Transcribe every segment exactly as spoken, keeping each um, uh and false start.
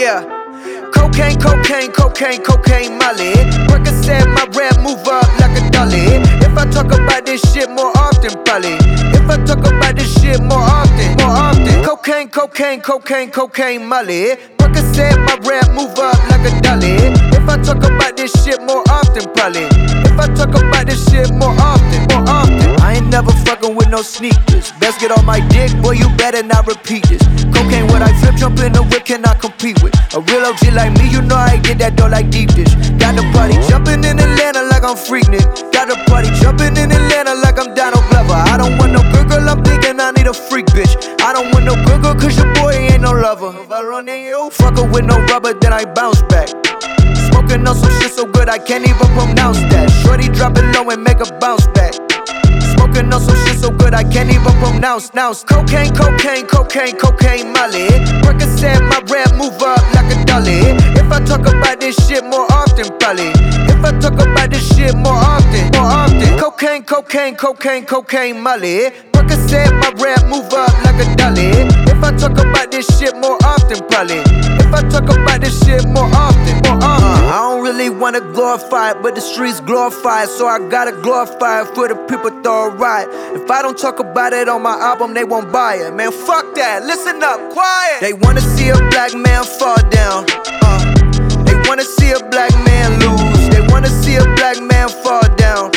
Yeah. Cocaine, cocaine, cocaine, cocaine, Molly. Percocet, my rap move up like a dolly. If I talk about this shit more often, probably. If I talk about this shit more often, more often. Cocaine, cocaine, cocaine, cocaine, Molly. Percocet, my rap move up like a dolly. If I talk about this shit more often, probably. If I talk about this shit more often, more often. I ain't never fucking with no sneakers. Best get on my dick, boy, you better not repeat this. Cocaine, what I flip, jump in the whip, cannot compete with. A real O G like me, you know I get that dough like deep dish. Got the party jumping in Atlanta like I'm Freaknik. Got the party jumping in Atlanta like I'm Donald Glover. I don't want no good girl, I'm thinking I need a freak bitch. I don't want no good girl, cause your boy ain't no lover. If I run in you, fuck her with no rubber, then I bounce back. Smoking on some shit so good I can't even pronounce that. Shorty drop it low and make a bounce back. Smoking on some shit so good I can't even pronounce. Now cocaine, cocaine, cocaine, cocaine, Molly. Percocet, my rap move up like a dolly. If I talk about this shit more often, probably. If I talk about this shit more often, more often. Cocaine, cocaine, cocaine, cocaine, Molly. Percocet, my rap move up like a dolly. If I talk about this shit more often, probably. If I talk about this shit more often, more often. Uh, I don't really wanna glorify it, but the streets glorify it, so I gotta glorify it for the people throw it right. If I don't talk about it on my album, they won't buy it. Man, fuck that, listen up, quiet. They wanna see a black man fall down. Uh, they wanna see a black man lose. They wanna see a black man fall down.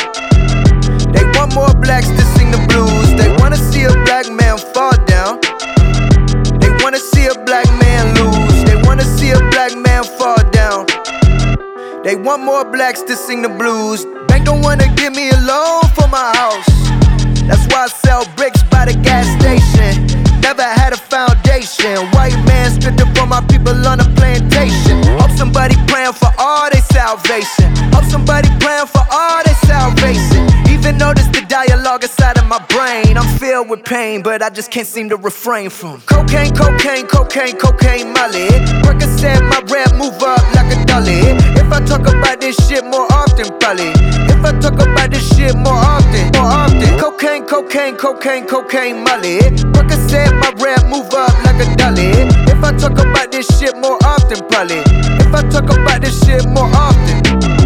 They want more blacks to sing the blues. They wanna see a black man fall down. They wanna see a black man lose. They wanna see a black man fall down. They want more blacks to sing the blues. Bank don't wanna give me a loan for my house. That's why I sell bricks by the gas station. Never had a foundation. White man stood up for my people on a plantation. Hope somebody praying for all their salvation. Hope somebody praying for all their salvation. Even though this the dialogue inside of my brain, I'm filled with pain, but I just can't seem to refrain from cocaine, cocaine, cocaine, cocaine, Molly. Percocet, my rap move up like a dolly. If I talk about this shit more often, probably. If I talk about this shit more often, more often. Cocaine, cocaine, cocaine, cocaine, Molly. Percocet, my rap move up like a dolly. If I talk about this shit more often, probably. If I talk about this shit more often.